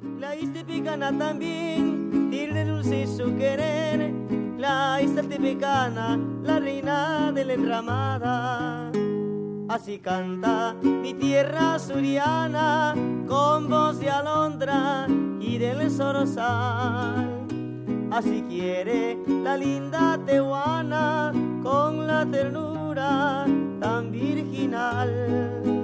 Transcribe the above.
La istepecana también tiene dulce su querer. La istepecana, la reina de la enramada. Así canta mi tierra suriana con voz de alondra y del zorzal. Así quiere la linda tehuana con la ternura tan virginal.